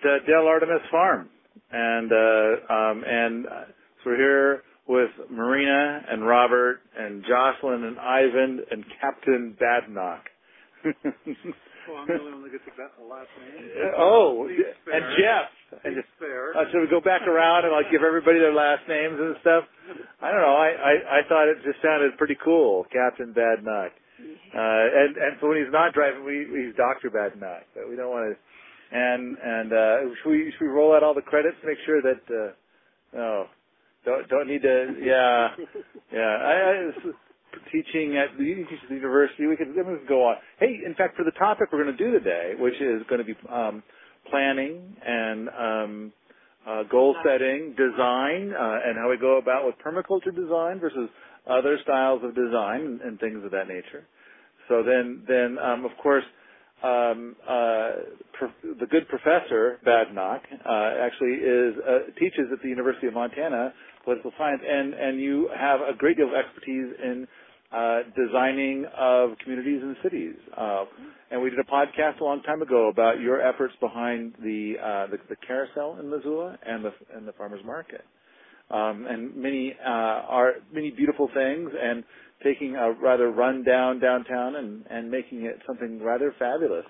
Del Artemis Farm, and so we're here with Marina and Robert and Jocelyn and Ivan and Captain Badnock. Well, I'm the only one that gets the last name. And Jeff. And fair. Should we go back around and give everybody their last names and stuff? I don't know. I thought it just sounded pretty cool, Captain Badnock. And so when he's not driving, he's Dr. Badnock. But we don't want to. And should we roll out all the credits? Make sure that don't need to. Yeah. Teaching at the university, we can go on. Hey, in fact, for the topic we're going to do today, which is going to be planning and goal setting, design, and how we go about with permaculture design versus other styles of design and things of that nature. So then of course, the good professor Badnock actually teaches at the University of Montana political science, and you have a great deal of expertise in designing of communities and cities. And we did a podcast a long time ago about your efforts behind the carousel in Missoula and the farmers market, and many beautiful things, and taking a rather run-down downtown and making it something rather fabulous.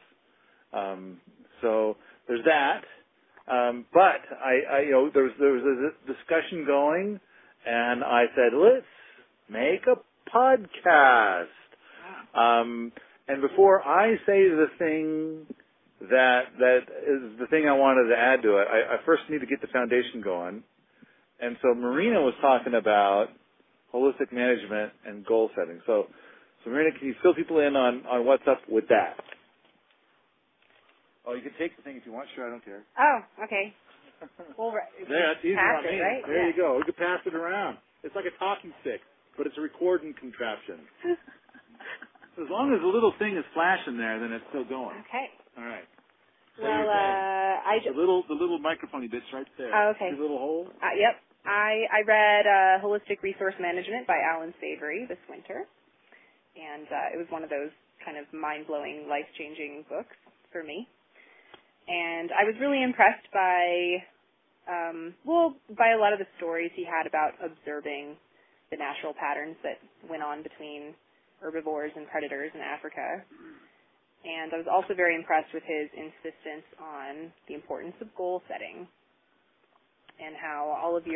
So there's that. But there was a discussion going, and I said, let's make a podcast. And before I say the thing that is the thing I wanted to add to it, I first need to get the foundation going. And so Marina was talking about holistic management and goal setting. So Marina, can you fill people in on what's up with that? Oh, you can take the thing if you want. Sure, I don't care. Oh, okay. Well, there, that's easy on me. Right? There you go. We can pass it around. It's like a talking stick, but it's a recording contraption. As long as the little thing is flashing there, then it's still going. Okay. All right. Well, the little microphone bits right there. Oh, okay. See the little hole? Yep. I read Holistic Resource Management by Alan Savory this winter, and it was one of those kind of mind-blowing, life-changing books for me. And I was really impressed by a lot of the stories he had about observing the natural patterns that went on between herbivores and predators in Africa. And I was also very impressed with his insistence on the importance of goal setting and how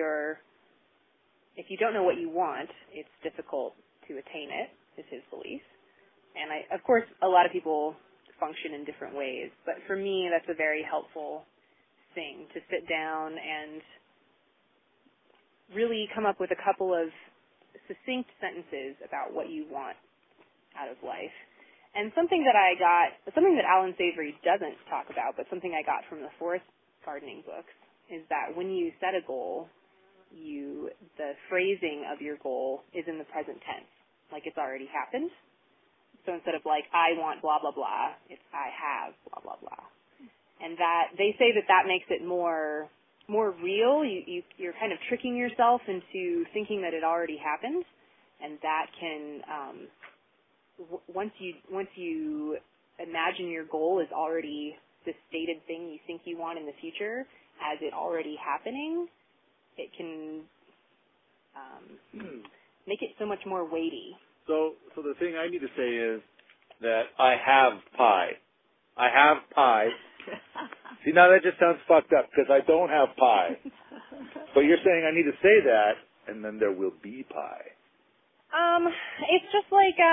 if you don't know what you want, it's difficult to attain it, is his belief. And of course, a lot of people function in different ways, but for me, that's a very helpful thing, to sit down and really come up with a couple of succinct sentences about what you want out of life. And something that Alan Savory doesn't talk about, but something I got from the forest gardening books, is that when you set a goal, the phrasing of your goal is in the present tense, like it's already happened. So instead of I want blah, blah, blah, it's I have blah, blah, blah. And that they say that makes it more real. You're kind of tricking yourself into thinking that it already happened, and that can once you imagine your goal is already the stated thing you think you want in the future as it already happening, it can make it so much more weighty. So the thing I need to say is that I have pie. I have pie. See, now that just sounds fucked up because I don't have pie. But you're saying I need to say that, and then there will be pie. It's just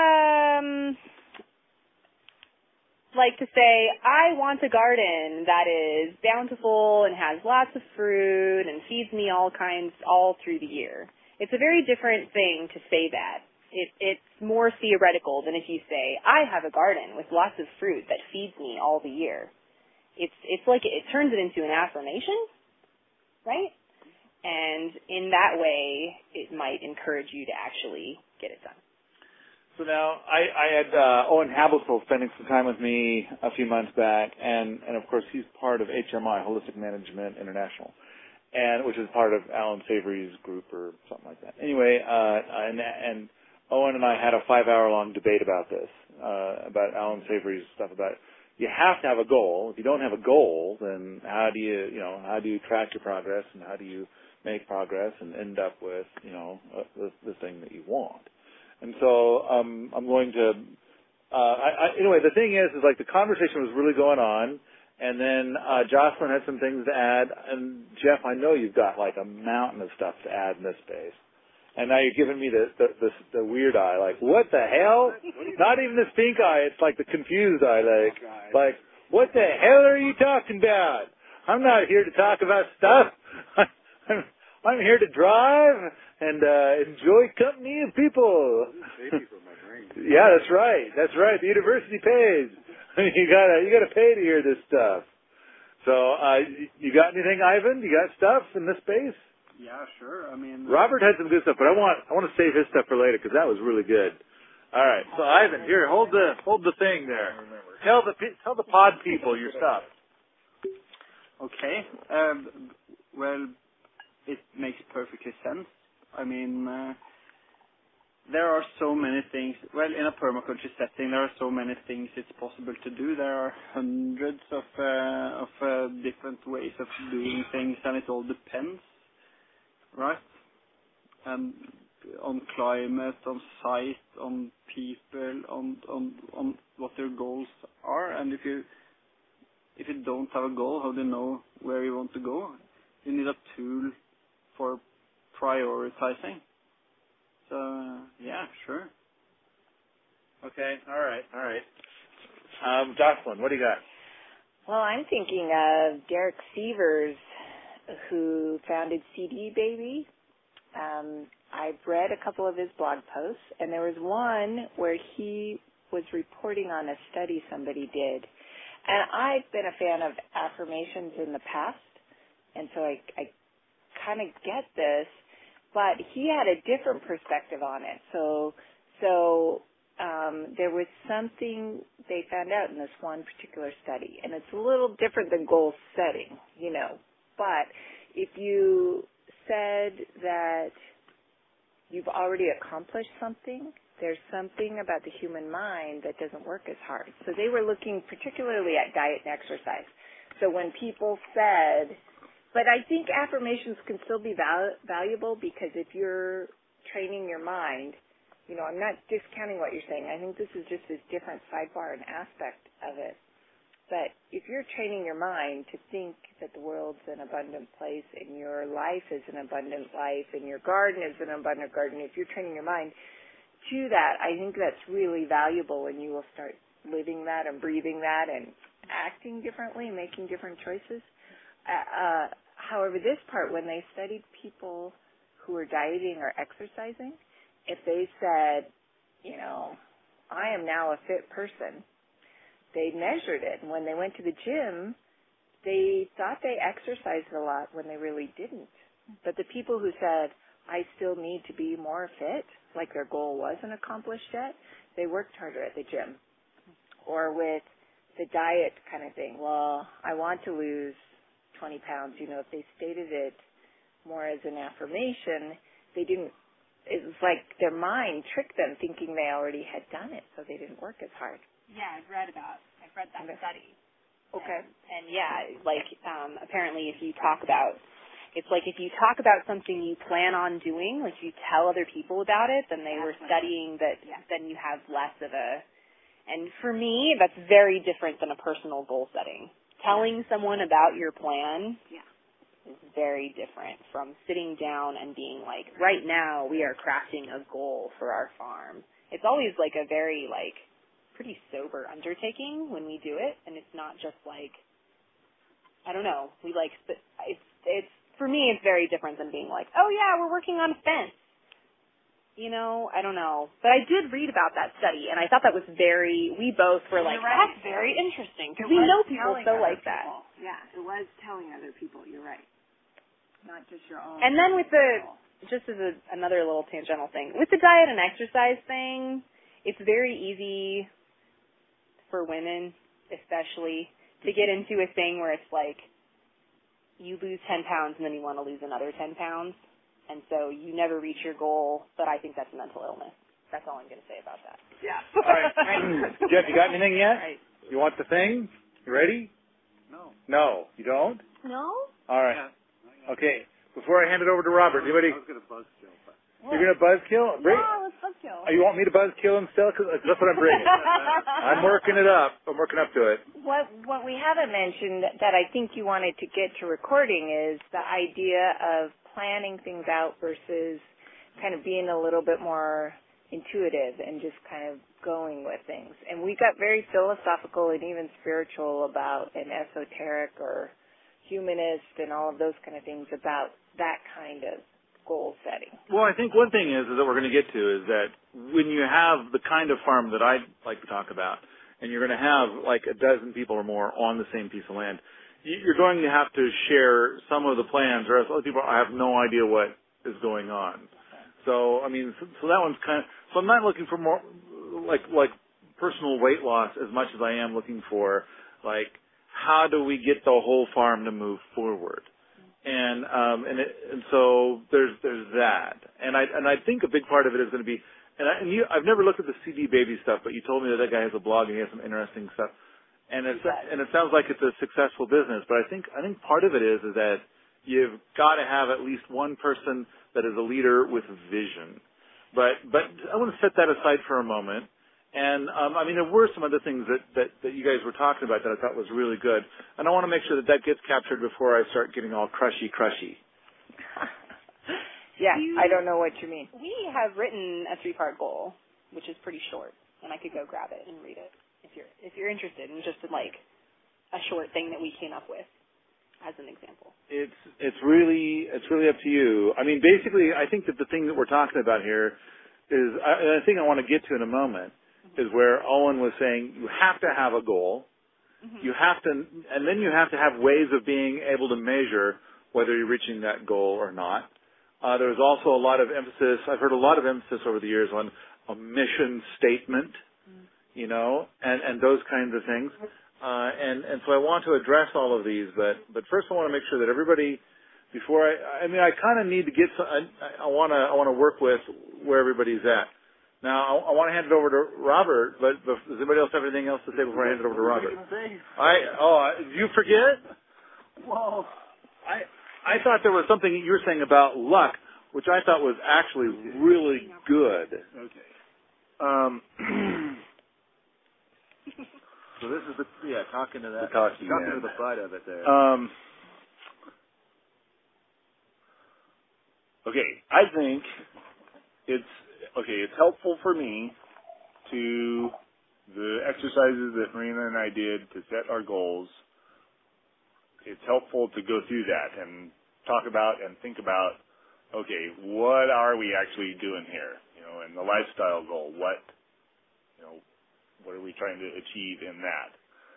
like to say, I want a garden that is bountiful and has lots of fruit and feeds me all through the year. It's a very different thing to say that. It's more theoretical than if you say, I have a garden with lots of fruit that feeds me all the year. It's like it turns it into an affirmation, right? And in that way, it might encourage you to actually get it done. So now, I had Owen Habelsel spending some time with me a few months back, and of course he's part of HMI, Holistic Management International, and which is part of Alan Savory's group or something like that. Anyway, and Owen and I had a 5-hour-long debate about this, about Alan Savory's stuff about you have to have a goal. If you don't have a goal, then how do you track your progress, and how do you make progress and end up with, the thing that you want? And so, I'm going to, anyway, the thing is like the conversation was really going on, and then, Jocelyn had some things to add, and Jeff, I know you've got like a mountain of stuff to add in this space. And now you're giving me the weird eye, like, what the hell? Not even this pink eye, it's like the confused eye, like, what the hell are you talking about? I'm not here to talk about stuff. I'm here to drive and enjoy company of people. Yeah, that's right. That's right. The university pays. You gotta pay to hear this stuff. So, you got anything, Ivan? You got stuff in this space? Yeah, sure. I mean, Robert had some good stuff, but I want to save his stuff for later because that was really good. All right, so Ivan, here, hold the thing there. Tell the pod people your stuff. Okay. Well, it makes perfectly sense. I mean, there are so many things. Well, in a permaculture setting, there are so many things it's possible to do. There are hundreds of different ways of doing things, and it all depends. Right? And on climate, on site, on people, on what their goals are. And if you don't have a goal, how do you know where you want to go? You need a tool for prioritizing. So, yeah, sure. Okay, all right. Jocelyn, what do you got? Well, I'm thinking of Derek Sievers, who founded CD Baby. I've read a couple of his blog posts, and there was one where he was reporting on a study somebody did. And I've been a fan of affirmations in the past, and so I kind of get this, but he had a different perspective on it. So there was something they found out in this one particular study, and it's a little different than goal setting, But if you said that you've already accomplished something, there's something about the human mind that doesn't work as hard. So they were looking particularly at diet and exercise. So when people said, but I think affirmations can still be valuable because if you're training your mind, I'm not discounting what you're saying. I think this is just a different sidebar and aspect of it. But if you're training your mind to think that the world's an abundant place and your life is an abundant life and your garden is an abundant garden, if you're training your mind to that, I think that's really valuable, and you will start living that and breathing that and acting differently, making different choices. However, this part, when they studied people who were dieting or exercising, if they said, I am now a fit person, they measured it, and when they went to the gym, they thought they exercised a lot when they really didn't. But the people who said, I still need to be more fit, like their goal wasn't accomplished yet, they worked harder at the gym. Or with the diet kind of thing, well, I want to lose 20 pounds. If they stated it more as an affirmation, it was like their mind tricked them thinking they already had done it, so they didn't work as hard. Yeah, I've read that study. Okay. And apparently if you talk about something you plan on doing, like you tell other people about it, then they were studying that then you have less of and for me, that's very different than a personal goal setting. Telling someone about your plan is very different from sitting down and being like, right now we are crafting a goal for our farm. It's always like a very pretty sober undertaking when we do it, and it's not just I don't know, it's for me it's very different than being like, oh yeah, we're working on a fence. I don't know. But I did read about that study, and I thought that was we both were like, right. That's very interesting, because we know people so like that. Yeah, it was telling other people, you're right. Not just your own. And then with just as another little tangential thing, with the diet and exercise thing, it's very easy for women, especially, to get into a thing where it's like you lose 10 pounds and then you want to lose another 10 pounds, and so you never reach your goal, but I think that's mental illness. That's all I'm going to say about that. Yeah. All right. Jeff, you got anything yet? Right. You want the thing? You ready? No. No. You don't? No? All right. Okay. Before I hand it over to Robert, anybody? I was going to buzzkill. You're going to buzzkill? Yeah, let's buzzkill. You want me to buzzkill him still? Because that's what I'm bringing. I'm working it up. I'm working up to it. What we haven't mentioned that I think you wanted to get to recording is the idea of planning things out versus kind of being a little bit more intuitive and just kind of going with things. And we got very philosophical and even spiritual about an esoteric or humanist and all of those kind of things about that kind of goal setting. Well, I think one thing is that we're going to get to is that when you have the kind of farm that I like to talk about, and you're going to have like a dozen people or more on the same piece of land, you're going to have to share some of the plans, or else other people have no idea what is going on. So, I mean, so that one's kind of, so I'm not looking for more like personal weight loss as much as I am looking for like how do we get the whole farm to move forward. And so there's that, and I think a big part of it is going to be, I've never looked at the CD Baby stuff, but you told me that guy has a blog and he has some interesting stuff, and it sounds like it's a successful business. But I think part of it is that you've got to have at least one person that is a leader with vision. But I want to set that aside for a moment. And, I mean, there were some other things that you guys were talking about that I thought was really good. And I want to make sure that gets captured before I start getting all crushy. Yeah, I don't know what you mean. We have written a 3-part goal, which is pretty short, and I could go grab it and read it if you're interested in just like a short thing that we came up with as an example. It's really up to you. I mean, basically, I think that the thing that we're talking about here is, and the thing I want to get to in a moment, is where Owen was saying you have to have a goal, you have to, and then you have to have ways of being able to measure whether you're reaching that goal or not. There's also a lot of emphasis, I've heard a lot of emphasis over the years on a mission statement, you know, and those kinds of things. And so I want to address all of these, but first I want to make sure that everybody, before I kind of need to get some, I want to work with where everybody's at. Now, I want to hand it over to Robert, but does anybody else have anything else to say before I hand it over to Robert? Did you forget? Well, I thought there was something you were saying about luck, which I thought was actually really good. Okay. So this is talking to that. Talking to the side of it there. Okay, I think it's helpful for me to the exercises that Marina and I did to set our goals. It's helpful to go through that and talk about and think about, okay, what are we actually doing here? You know, and the lifestyle goal, what are we trying to achieve in that?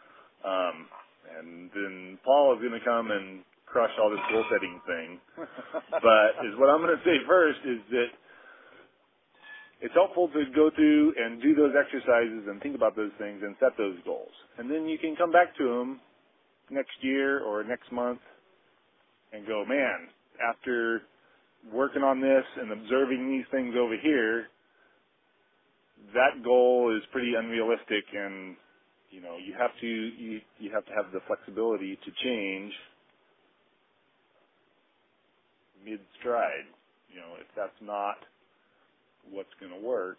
And then Paul is going to come and crush all this goal setting thing. But what I'm going to say first is that it's helpful to go through and do those exercises and think about those things and set those goals. And then you can come back to them next year or next month and go, man, after working on this and observing these things over here, that goal is pretty unrealistic, and you have to have the flexibility to change mid-stride. If that's not what's going to work,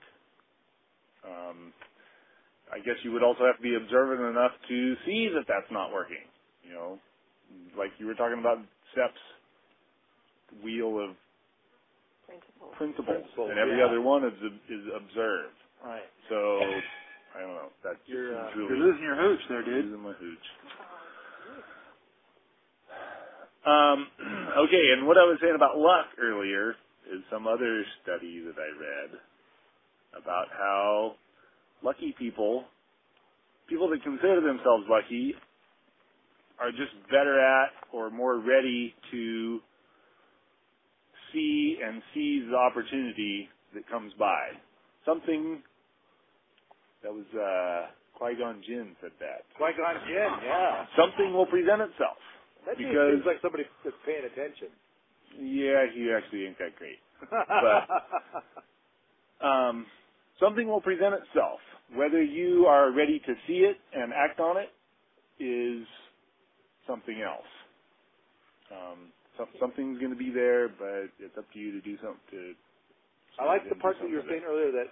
I guess you would also have to be observant enough to see that that's not working. Like you were talking about Sepp's wheel of principles. And every other one is observed. Right. So I don't know. That's you're really losing your hooch there, dude. Losing my hooch. Okay, and what I was saying about luck earlier is some other study that I read about how lucky people that consider themselves lucky, are just better at or more ready to see and seize the opportunity that comes by. Something that was Qui-Gon Jinn said that. Qui-Gon Jinn, yeah. Something will present itself. That seems like somebody that's paying attention. Yeah, he actually ain't that great. But something will present itself. whether you are ready to see it and act on it is something else. Something's going to be there, but it's up to you to do something. I like the part that you were saying earlier that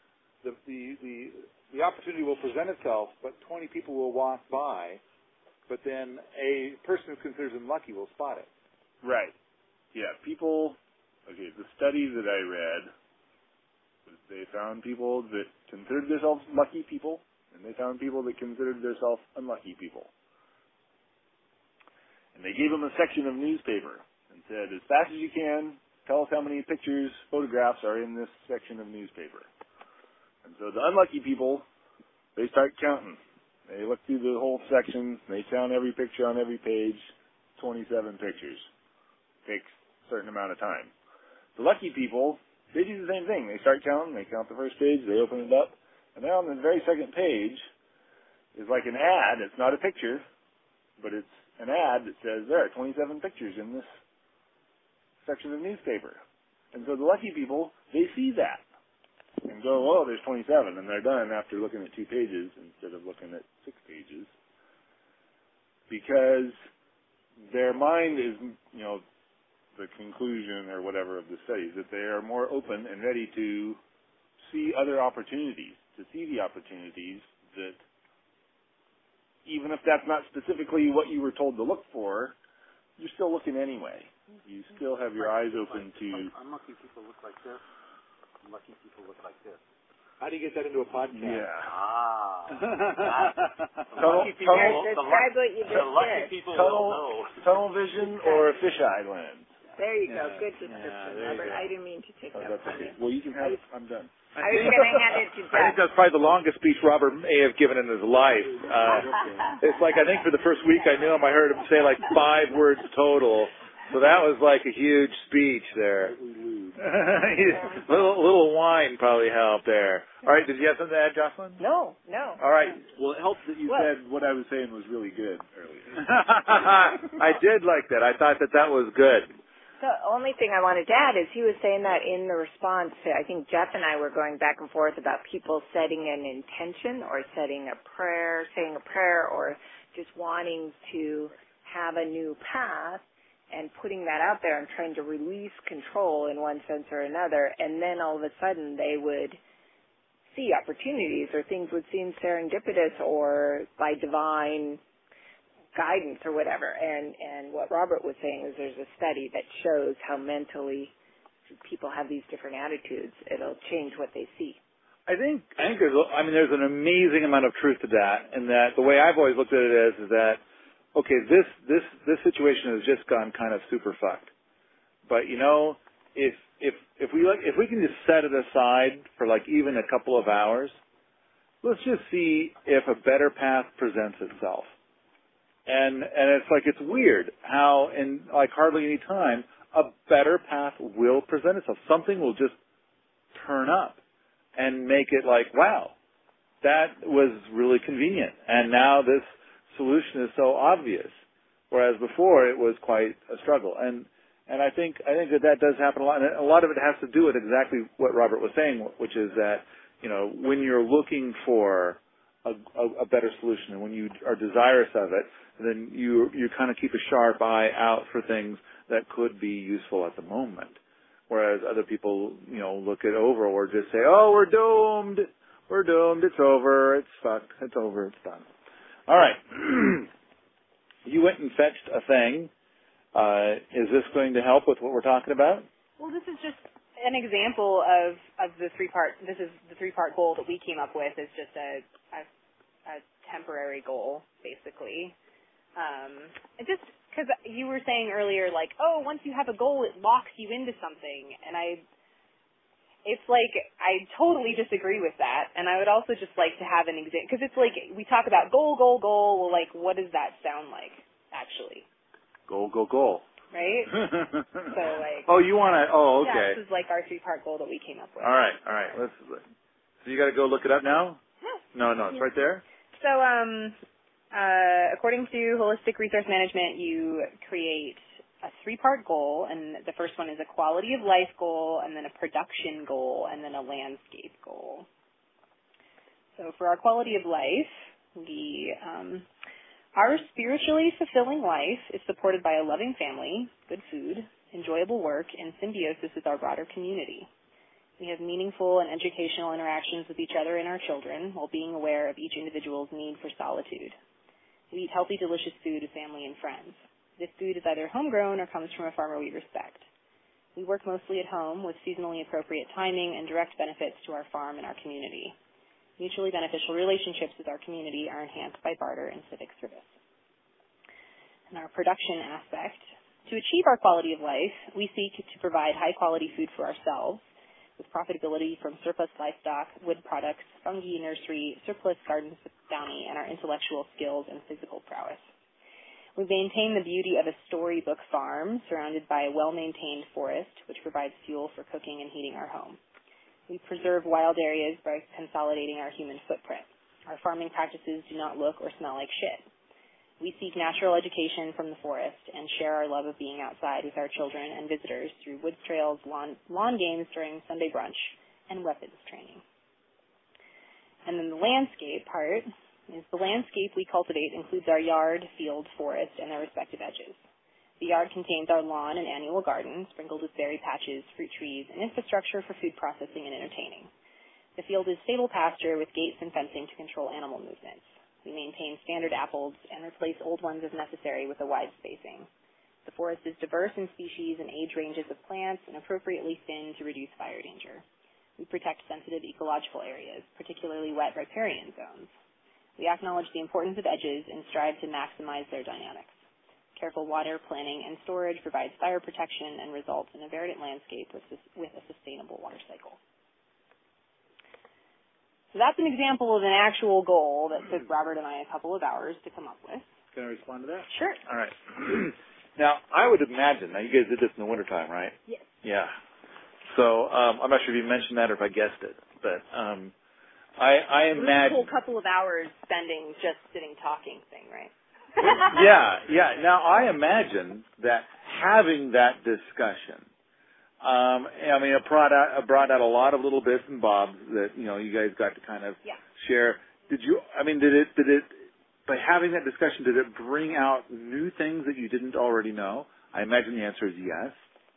the opportunity will present itself, but 20 people will walk by, but then a person who considers them lucky will spot it. Right. Yeah. People. Okay. The study that I read, they found people that considered themselves lucky people, and they found people that considered themselves unlucky people. And they gave them a section of newspaper and said, as fast as you can, tell us how many pictures, photographs are in this section of newspaper. And so the unlucky people, they start counting. They look through the whole section. They count every picture on every page, 27 pictures. Takes a certain amount of time. The lucky people, they do the same thing. They start counting. They count the first page. They open it up. And then on the very second page is like an ad. It's not a picture, but it's an ad that says there are 27 pictures in this section of newspaper. And so the lucky people, they see that and go, oh, there's 27, and they're done after looking at 2 pages instead of looking at 6 pages, because their mind is, the conclusion or whatever of the studies, that they are more open and ready to see other opportunities, to see the opportunities that, even if that's not specifically what you were told to look for, you're still looking anyway. You still have your eyes open to... Unlucky people look like this. Lucky people look like this. How do you get that into a podcast? Yeah. Lucky people, describe what you just the lucky did. people will know. Tunnel vision or a fisheye lens. There you go. Good description, Robert. I didn't mean to take that That's from okay. you. Well, you can have it. I'm done. I was going to hand it to I think Jeff. that's probably the longest speech Robert may have given in his life. It's like, I think for the first week I knew him, I heard him say like 5 words total. So that was like a huge speech there. little wine probably helped there. All right, did you have something to add, Jocelyn? No. All right. Well, it helps that you said what I was saying was really good earlier. I did like that. I thought that was good. The only thing I wanted to add is he was saying that in the response to, I think Jeff and I were going back and forth about people setting an intention or saying a prayer, or just wanting to have a new path and putting that out there and trying to release control in one sense or another, and then all of a sudden they would see opportunities or things would seem serendipitous or by divine guidance or whatever. And what Robert was saying is there's a study that shows how mentally people have these different attitudes. It'll change what they see. I think there's an amazing amount of truth to that, and that the way I've always looked at it is that, okay, this situation has just gone kind of super fucked. But if we can just set it aside for like even a couple of hours, let's just see if a better path presents itself. And it's like, it's weird how in like hardly any time a better path will present itself. Something will just turn up and make it like, wow, that was really convenient. And now this solution is so obvious. Whereas before it was quite a struggle. And I think that does happen a lot. And a lot of it has to do with exactly what Robert was saying, which is that, when you're looking for a better solution and when you are desirous of it, then you kind of keep a sharp eye out for things that could be useful at the moment. Whereas other people, look it over or just say, oh, we're doomed, it's over, it's fucked, it's over, it's done. All right. You went and fetched a thing. Is this going to help with what we're talking about? Well, this is just an example of the 3-part. This is the 3-part goal that we came up with. It's just a temporary goal, basically. Just because you were saying earlier, like, oh, once you have a goal, it locks you into something, and it's like I totally disagree with that. And I would also just like to have an example, because it's like we talk about goal. Well, like, what does that sound like actually? Goal. Right? So like. Oh, you want to? Oh, okay. Yeah, this is like our 3-part goal that we came up with. All right. So you got to go look it up now? No, it's right there. So, according to Holistic Resource Management, you create a 3-part goal, and the first one is a quality of life goal, and then a production goal, and then a landscape goal. So for our quality of life, our spiritually fulfilling life is supported by a loving family, good food, enjoyable work, and symbiosis with our broader community. We have meaningful and educational interactions with each other and our children while being aware of each individual's need for solitude. We eat healthy, delicious food with family and friends. This food is either homegrown or comes from a farmer we respect. We work mostly at home with seasonally appropriate timing and direct benefits to our farm and our community. Mutually beneficial relationships with our community are enhanced by barter and civic service. In our production aspect, to achieve our quality of life, we seek to provide high-quality food for ourselves with profitability from surplus livestock, wood products, fungi nursery, surplus garden bounty, and our intellectual skills and physical prowess. We maintain the beauty of a storybook farm surrounded by a well-maintained forest, which provides fuel for cooking and heating our home. We preserve wild areas by consolidating our human footprint. Our farming practices do not look or smell like shit. We seek natural education from the forest and share our love of being outside with our children and visitors through woods trails, lawn games during Sunday brunch, and weapons training. And then the landscape part is the landscape we cultivate includes our yard, field, forest, and their respective edges. The yard contains our lawn and annual garden, sprinkled with berry patches, fruit trees, and infrastructure for food processing and entertaining. The field is stable pasture with gates and fencing to control animal movements. We maintain standard apples and replace old ones as necessary with a wide spacing. The forest is diverse in species and age ranges of plants and appropriately thinned to reduce fire danger. We protect sensitive ecological areas, particularly wet riparian zones. We acknowledge the importance of edges and strive to maximize their dynamics. Careful water planning and storage provides fire protection and results in a verdant landscape with a sustainable water cycle. So that's an example of an actual goal that took Robert and I a couple of hours to come up with. Can I respond to that? Sure. All right. Now, I would imagine, now you guys did this in the wintertime, right? Yes. Yeah. So I'm not sure if you mentioned that or if I guessed it, but I imagine... It was a whole couple of hours spending just sitting talking thing, right? Yeah. Now, I imagine that having that discussion, it brought out a lot of little bits and bobs that, you guys got to kind of share. Did it, by having that discussion, did it bring out new things that you didn't already know? I imagine the answer is yes.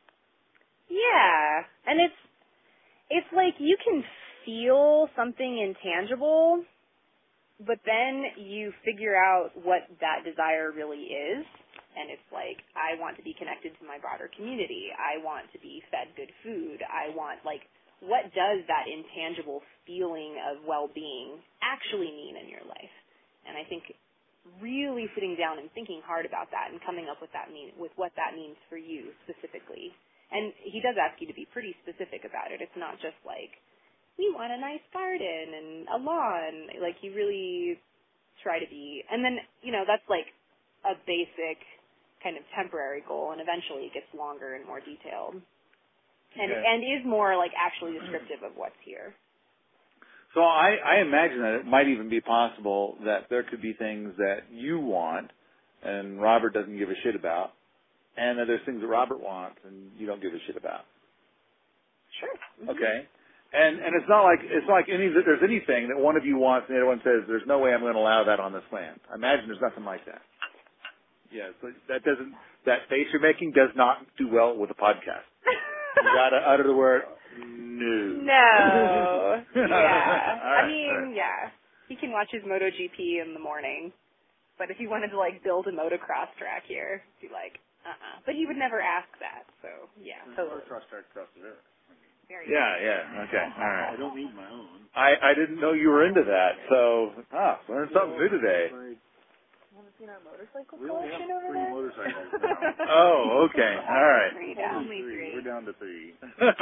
Yeah. And it's like you can feel something intangible, but then you figure out what that desire really is. And it's like, I want to be connected to my broader community. I want to be fed good food. I want, what does that intangible feeling of well-being actually mean in your life? And I think really sitting down and thinking hard about that and coming up with what that means for you specifically. And he does ask you to be pretty specific about it. It's not just like, we want a nice garden and a lawn. You really try to be, and then, that's like a basic kind of temporary goal, and eventually it gets longer and more detailed, and is more actually descriptive of what's here. So I imagine that it might even be possible that there could be things that you want and Robert doesn't give a shit about, and that there's things that Robert wants and you don't give a shit about. Sure. Mm-hmm. Okay. And it's not like there's anything that one of you wants and the other one says there's no way I'm going to allow that on this land. I imagine there's nothing like that. Yeah, so that face you're making does not do well with a podcast. You got to utter the word no. No. Yeah. Right. Yeah. He can watch his MotoGP in the morning, but if he wanted to build a motocross track here, he'd be like, But he would never ask that. So yeah. Totally. Motocross track across the river. Yeah. Okay. All right. I don't need my own. I didn't know you were into that. So learned something new today. Want to see our motorcycle we only collection have over 3 there? motorcycles now. Oh, okay. All right. Only 3. We're down to 3.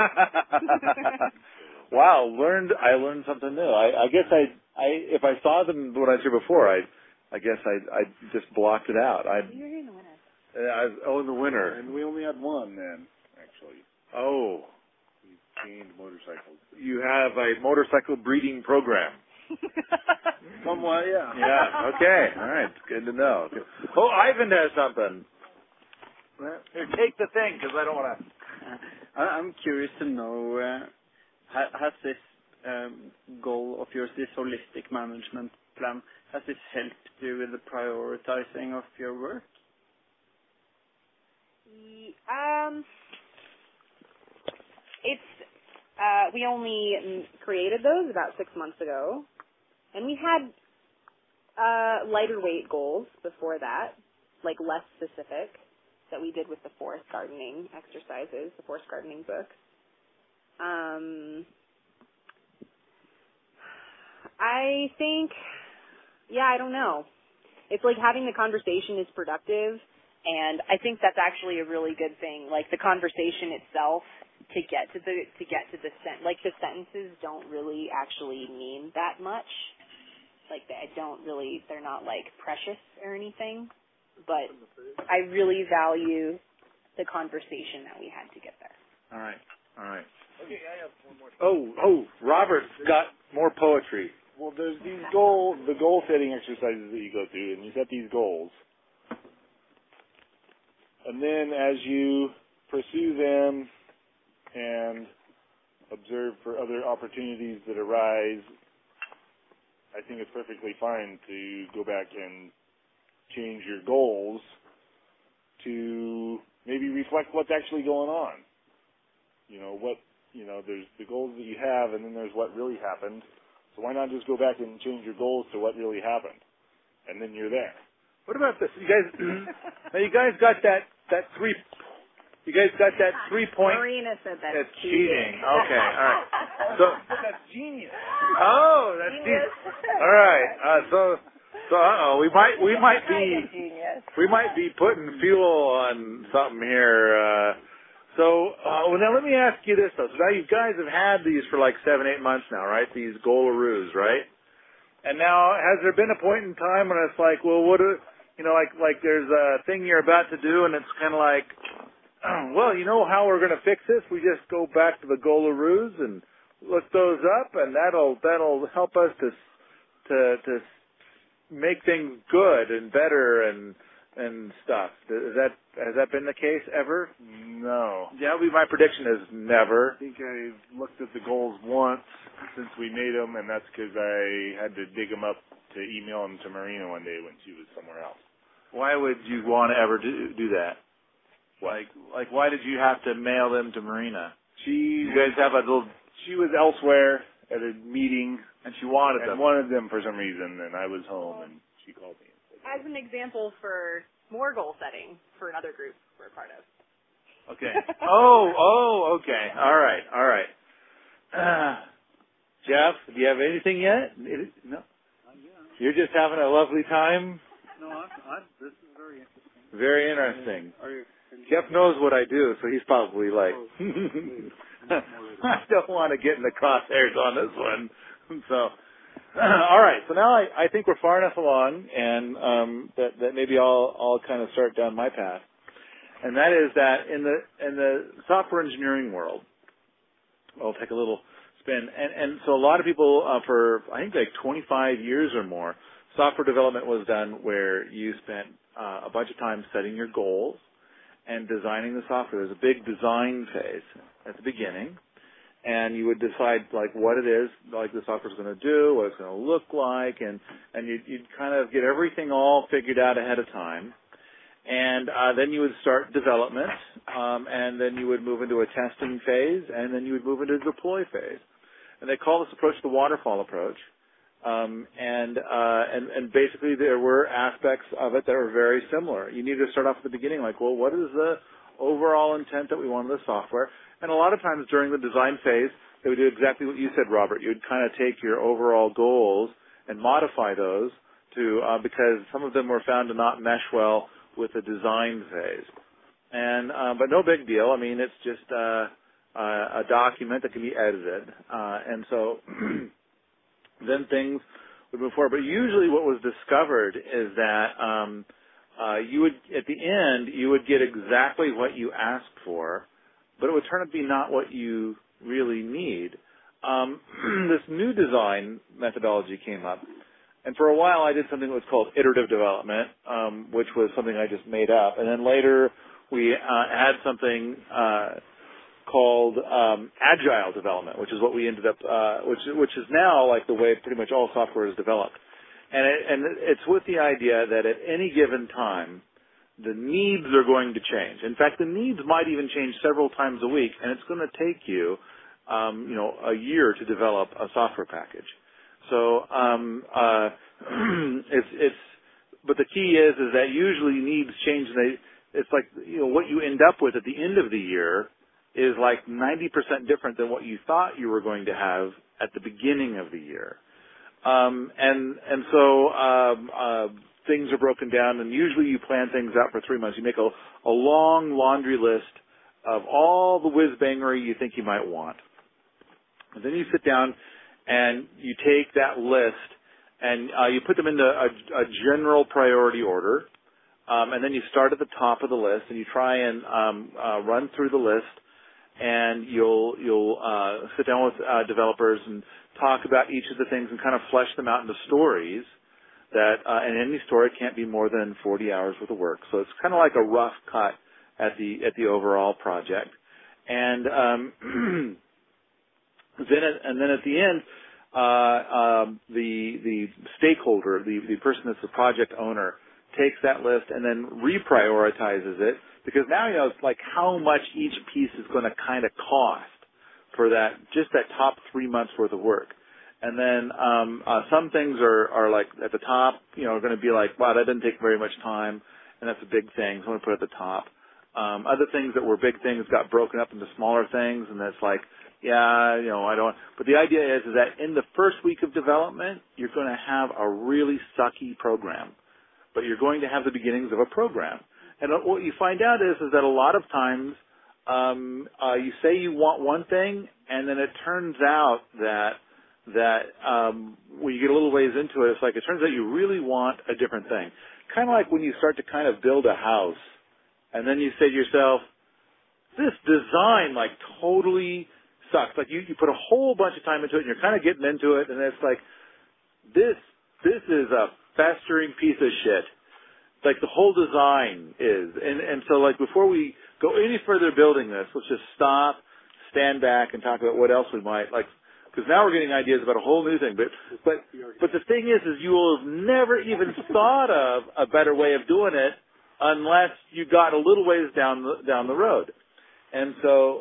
Wow, I learned something new. I guess if I saw them when I was here before, I guess I just blocked it out. You're here in the winter. In the winter. And we only had one then, actually. Oh. We gained motorcycles. You have a motorcycle breeding program. Somewhat, yeah. Yeah, okay. All right. Good to know. Okay. Oh, Ivan has something. Here, take the thing, because I don't want to... I'm curious to know, has this goal of yours, this holistic management plan, has this helped you with the prioritizing of your work? We only created those about 6 months ago, and we had lighter weight goals before that, like less specific, that we did with the forest gardening exercises, the forest gardening book. I think, I don't know. It's like having the conversation is productive, and I think that's actually a really good thing. Like the conversation itself to get to the sentences don't really actually mean that much. Like they're not like precious or anything, but I really value the conversation that we had to get there. All right. Okay, I have one more. Robert's got more poetry. Well, there's the goal setting exercises that you go through, and you set these goals. And then as you pursue them and observe for other opportunities that arise, I think it's perfectly fine to go back and change your goals to maybe reflect what's actually going on. There's the goals that you have, and then there's what really happened. So why not just go back and change your goals to what really happened, and then you're there. What about this? You guys got that 3. You guys got that 3-point. Marina said that's cheating. Okay, all right. So that's genius. Oh, that's genius. All right. We might be putting fuel on something here. Now let me ask you this though. So now you guys have had these for like 7-8 months now, right? These Goal-a-roos, right? And now, has there been a point in time when it's like, well, like there's a thing you're about to do, and it's kind of like, well, you know how we're going to fix this? We just go back to the Goal-a-roos and look those up, and that'll help us to make things good and better and stuff. Has that been the case ever? No. Yeah, my prediction is never. I think I've looked at the goals once since we made them, and that's because I had to dig them up to email them to Marina one day when she was somewhere else. Why would you want to ever do that? Like, why did you have to mail them to Marina? You guys have She was elsewhere at a meeting, and she wanted them for some reason, and I was home, and she called me. As an example for more goal setting for another group we're a part of. Okay. Okay. All right. Jeff, do you have anything yet? No. You're just having a lovely time? No, this is very interesting. Very interesting. Jeff knows what I do, so he's probably like, I don't want to get in the crosshairs on this one. So, all right. So now I think we're far enough along, and that maybe I'll kind of start down my path, and that is that in the software engineering world, I'll take a little spin, and so a lot of people for I think like 25 years or more, software development was done where you spent a bunch of time setting your goals and designing the software. There's a big design phase at the beginning, and you would decide like what it is like the software's going to do, what it's going to look like, and you'd kind of get everything all figured out ahead of time. And then you would start development, and then you would move into a testing phase, and then you would move into a deploy phase. And they call this approach the waterfall approach. And basically there were aspects of it that were very similar. You need to start off at the beginning, like, well, what is the overall intent that we want in the software? And a lot of times during the design phase, they would do exactly what you said, Robert. You would kind of take your overall goals and modify those to because some of them were found to not mesh well with the design phase. And but no big deal. I mean, it's just a document that can be edited, and so. Then things would move forward. But usually what was discovered is that you would, at the end, you would get exactly what you asked for, but it would turn out to be not what you really need. This new design methodology came up, and for a while I did something that was called iterative development, which was something I just made up. And then later we had something called agile development, which is what we ended up, which is now like the way pretty much all software is developed. And it's with the idea that at any given time, the needs are going to change. In fact, the needs might even change several times a week, and it's going to take you, a year to develop a software package. So, but the key is that usually needs change. It's like, what you end up with at the end of the year is like 90% different than what you thought you were going to have at the beginning of the year. So things are broken down, and usually you plan things out for 3 months. You make a long laundry list of all the whiz-bangery you think you might want. And then you sit down and you take that list and you put them into a general priority order. And then you start at the top of the list and you try and run through the list, and you'll sit down with developers and talk about each of the things and kind of flesh them out into stories that, and any story can't be more than 40 hours worth of work. So it's kind of like a rough cut at the overall project. And then at the end, the stakeholder, the person that's the project owner, takes that list and then reprioritizes it, because now it's like how much each piece is going to kind of cost for just that top 3 months worth of work. And then some things are like at the top, are going to be like, wow, that didn't take very much time, and that's a big thing, so I'm going to put it at the top. Other things that were big things got broken up into smaller things, and that's like, I don't. But the idea is that in the first week of development, you're going to have a really sucky program, but you're going to have the beginnings of a program. And what you find out is that a lot of times you say you want one thing, and then it turns out that when you get a little ways into it, it turns out you really want a different thing. Kind of like when you start to kind of build a house, and then you say to yourself, this design totally sucks. Like you put a whole bunch of time into it, and you're kind of getting into it, and it's like, this is a festering piece of shit. Like the whole design is. And so before we go any further building this, let's just stop, stand back, and talk about what else we might because now we're getting ideas about a whole new thing. But the thing is you will have never even thought of a better way of doing it unless you got a little ways down the road. And so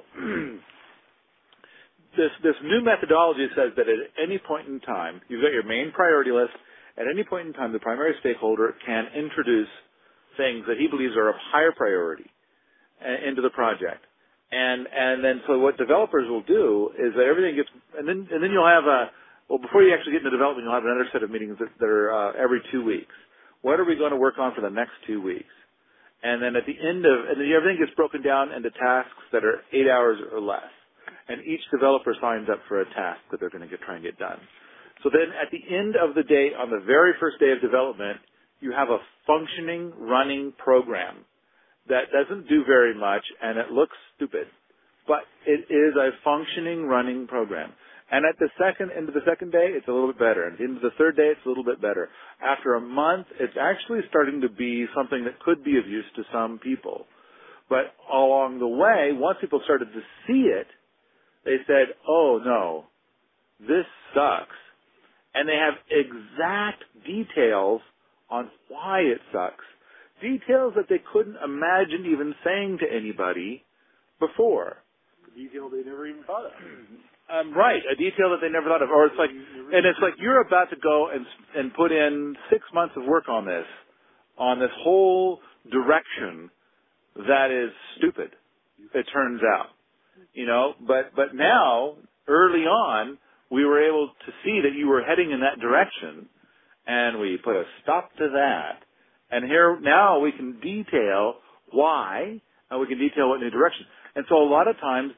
this new methodology says that at any point in time, you've got your main priority list. At any point in time, the primary stakeholder can introduce things that he believes are of higher priority into the project. And then so what developers will do is that everything gets, and then you'll have before you actually get into development, you'll have another set of meetings that are every 2 weeks. What are we going to work on for the next 2 weeks? And then at the end and then everything gets broken down into tasks that are 8 hours or less. And each developer signs up for a task that they're going to try and get done. So then at the end of the day, on the very first day of development, you have a functioning, running program that doesn't do very much, and it looks stupid. But it is a functioning, running program. And at the end of the second day, it's a little bit better. And at the end of the third day, it's a little bit better. After a month, it's actually starting to be something that could be of use to some people. But along the way, once people started to see it, they said, oh, no, this sucks. And they have exact details on why it sucks. Details that they couldn't imagine even saying to anybody before. A detail they never even thought of. Right, a detail that they never thought of. Or it's like you're about to go and put in 6 months of work on this whole direction that is stupid, it turns out. But now, early on, we were able to see that you were heading in that direction, and we put a stop to that. And here now we can detail why, and we can detail what new direction. And so a lot of times,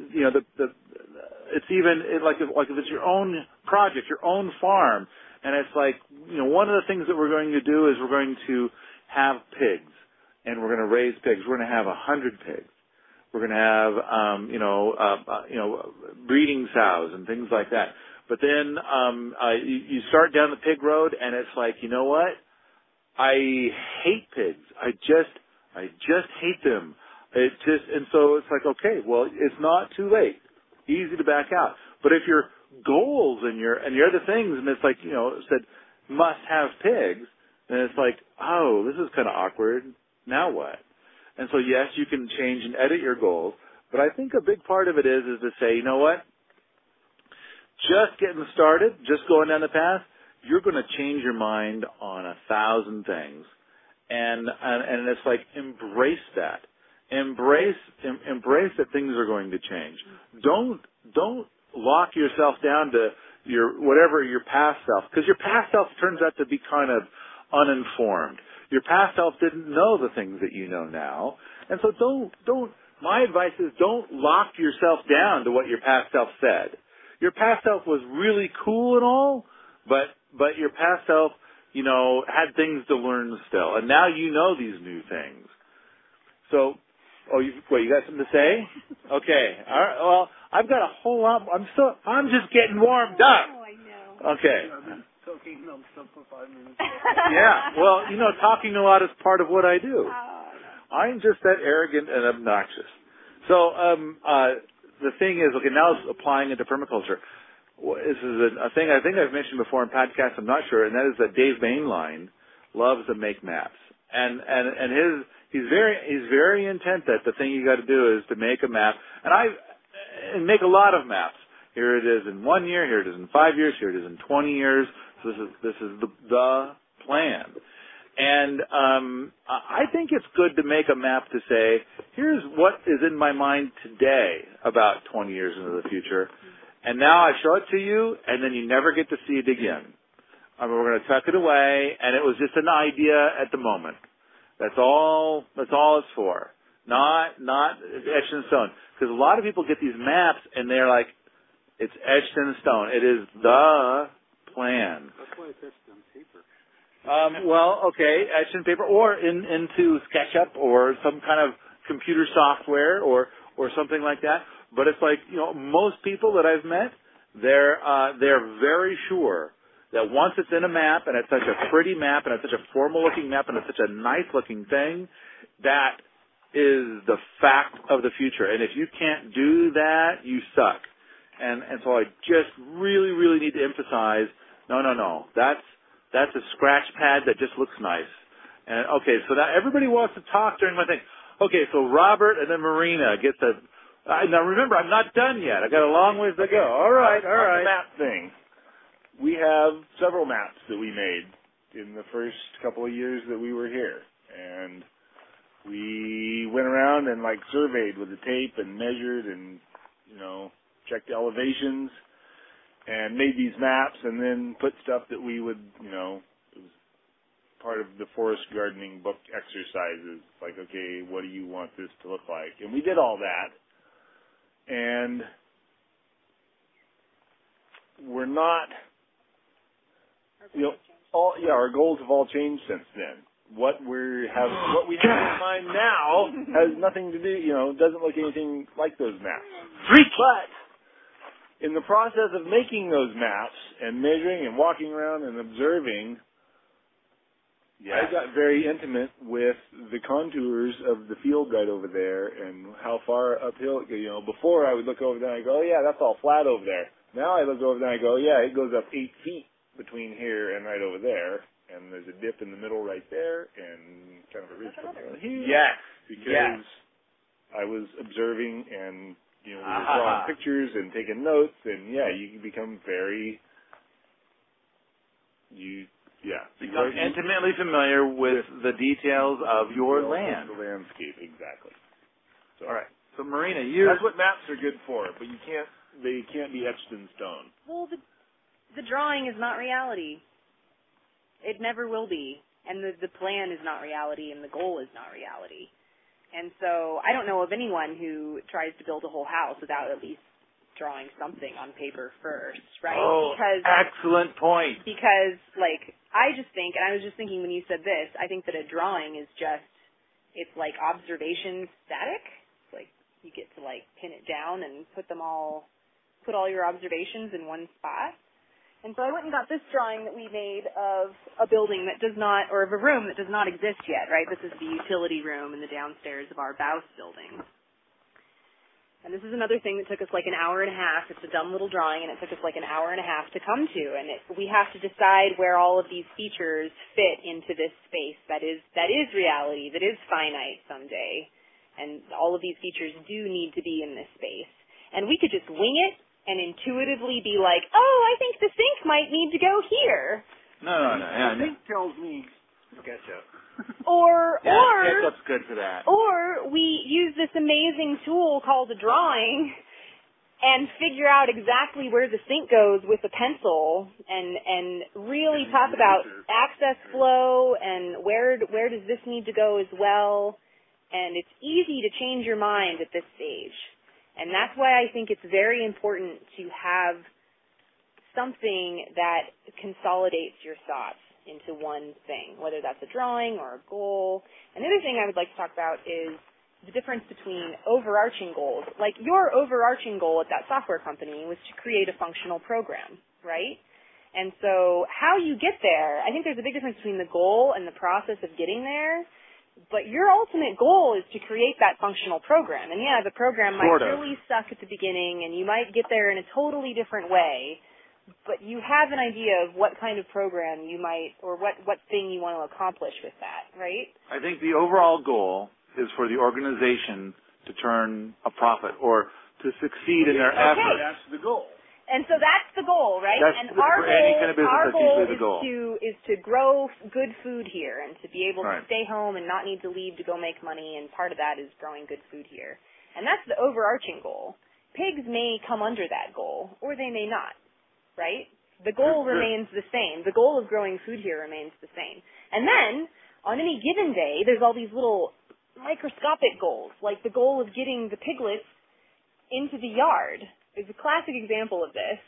it's even like if it's your own project, your own farm, and it's like, one of the things that we're going to do is we're going to have pigs, and we're going to raise pigs. We're going to have 100 pigs. We're going to have, breeding sows and things like that. But then you start down the pig road, and it's like, you know what? I hate pigs. I just hate them. And so it's like, okay, well, it's not too late. Easy to back out. But if your goals and your other things, and it's like, it said must have pigs, then it's like, oh, this is kind of awkward. Now what? And so yes, you can change and edit your goals, but I think a big part of it is to say, you know what? Just getting started, just going down the path, you're going to change your mind on 1,000 things. And it's like, embrace that. Embrace that things are going to change. Don't lock yourself down to your past self, because your past self turns out to be kind of uninformed. Your past self didn't know the things that you know now. And so my advice is don't lock yourself down to what your past self said. Your past self was really cool and all, but your past self, had things to learn still. And now you know these new things. So, you got something to say? Okay. All right. Well, I've got a whole lot. I'm just getting warmed up. Oh, I know. Okay. I've been talking nonstop for 5 minutes. Yeah. Well, talking a lot is part of what I do. Oh, I'm just that arrogant and obnoxious. So, the thing is, okay, now it's applying it to permaculture. This is a thing I think I've mentioned before in podcasts, I'm not sure, and that is that Dave Mainline loves to make maps. And he's very intent that the thing you got to do is to make a map, and make a lot of maps. Here it is in 1 year, here it is in 5 years, here it is in 20 years. So this is the plan. And I think it's good to make a map to say, here's what is in my mind today about 20 years into the future. And now I show it to you, and then you never get to see it again. We're going to tuck it away, and it was just an idea at the moment. That's all it's for. Not etched in stone. Because a lot of people get these maps, and they're like, it's etched in stone. It is the plan. That's why it's etched on paper. Etched in paper, or into SketchUp, or some kind of computer software, or something like that. But it's like, most people that I've met, they're very sure that once it's in a map, and it's such a pretty map, and it's such a formal-looking map, and it's such a nice-looking thing, that is the fact of the future. And if you can't do that, you suck. And so I just really, really need to emphasize, no. That's a scratch pad that just looks nice. And okay, so now everybody wants to talk during my thing. Okay, so Robert and then Marina get the. Now remember, I'm not done yet. I got a long ways to go. All right. On the map thing, we have several maps that we made in the first couple of years that we were here, and we went around and surveyed with the tape and measured and checked elevations and made these maps, and then put stuff that we would it was part of the forest gardening book exercises, okay, what do you want this to look like? And we did all that. And we're not, our goals have all changed since then. What we have in mind now has nothing to do, doesn't look anything like those maps. But in the process of making those maps and measuring and walking around and observing, I got very intimate with the contours of the field right over there and how far uphill it goes. Before I would look over there and I go, oh yeah, that's all flat over there. Now I look over there and I go, yeah, it goes up 8 feet between here and right over there. And there's a dip in the middle right there and kind of a ridge from here. Yes. Because I was observing and, we were drawing pictures and taking notes, and you become become intimately familiar with the details of your land. The landscape, exactly. So, all right. So Marina, that's what maps are good for, but they can't be etched in stone. Well, the drawing is not reality. It never will be. And the plan is not reality, and the goal is not reality. And so I don't know of anyone who tries to build a whole house without at least drawing something on paper first, right? Oh, excellent point. Because, I just think, and I was just thinking when you said this, I think that a drawing is it's like observation static. It's you get to, pin it down and put all your observations in one spot. And so I went and got this drawing that we made of a building that does not, or of a room that does not exist yet, right? This is the utility room in the downstairs of our Baus building. And this is another thing that took us like an hour and a half. It's a dumb little drawing, and it took us like an hour and a half to come to. And we have to decide where all of these features fit into this space that is reality, that is finite someday. And all of these features do need to be in this space. And we could just wing it and intuitively be like, oh, I think the sink might need to go here. No. Yeah, the sink tells me SketchUp. Or SketchUp's good for that. Or we use this amazing tool called a drawing and figure out exactly where the sink goes with a pencil and really talk about access flow and where does this need to go as well. And it's easy to change your mind at this stage. And that's why I think it's very important to have something that consolidates your thoughts into one thing, whether that's a drawing or a goal. Another thing I would like to talk about is the difference between overarching goals. Like your overarching goal at that software company was to create a functional program, right? And so how you get there, I think there's a big difference between the goal and the process of getting there. But your ultimate goal is to create that functional program. And yeah, the program might really suck at the beginning and you might get there in a totally different way. But you have an idea of what kind of program you might, or what thing you want to accomplish with that, right? I think the overall goal is for the organization to turn a profit or to succeed in their efforts. That's the goal. And so that's the goal, right? And our goal is to grow good food here and to be able to right. stay home and not need to leave to go make money, and part of that is growing good food here. And that's the overarching goal. Pigs may come under that goal, or they may not. Right? The goal remains the same. The goal of growing food here remains the same. And then, on any given day, there's all these little microscopic goals, like the goal of getting the piglets into the yard. Is a classic example of this.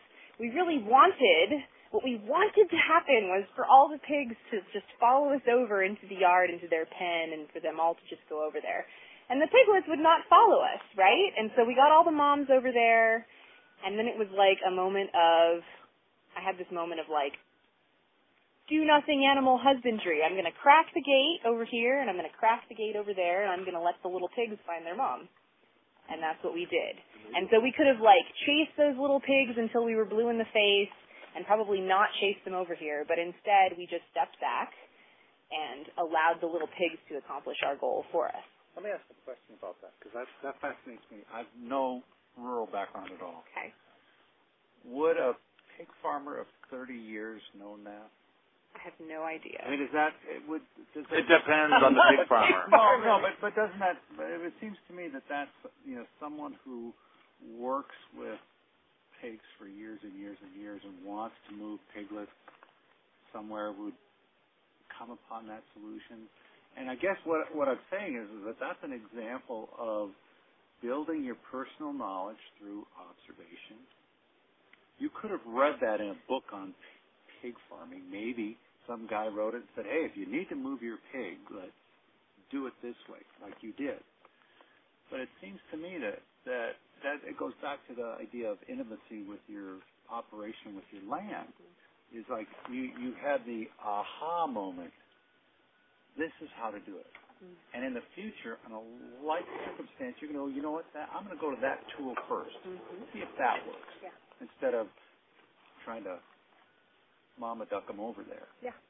What we wanted to happen was for all the pigs to just follow us over into the yard, into their pen, and for them all to just go over there. And the piglets would not follow us, right? And so we got all the moms over there, and then it was like a moment of, I had this moment of like, do nothing animal husbandry. I'm going to crack the gate over here, and I'm going to crack the gate over there, and I'm going to let the little pigs find their mom. And that's what we did. And so we could have like chased those little pigs until we were blue in the face and probably not chased them over here, but instead we just stepped back and allowed the little pigs to accomplish our goal for us. Let me ask a question about that, because that fascinates me. I have no rural background at all. Okay. Would a pig farmer of 30 years know that? I have no idea. I mean, it depends on the pig farmer. but doesn't that? It seems to me that's someone who works with pigs for years and years and years and wants to move piglets somewhere would come upon that solution. And I guess what I'm saying is that that's an example of building your personal knowledge through observation. You could have read that in a book on pig farming. Maybe some guy wrote it and said, hey, if you need to move your pig, let's do it this way, like you did. But it seems to me that it goes back to the idea of intimacy with your operation, with your land. It's like you had the aha moment. This is how to do it. And in the future, in a like circumstance, you're going to go, you know what, I'm going to go to that tool first. See if that works. Yeah. Instead of trying to mama duck them over there. Yeah.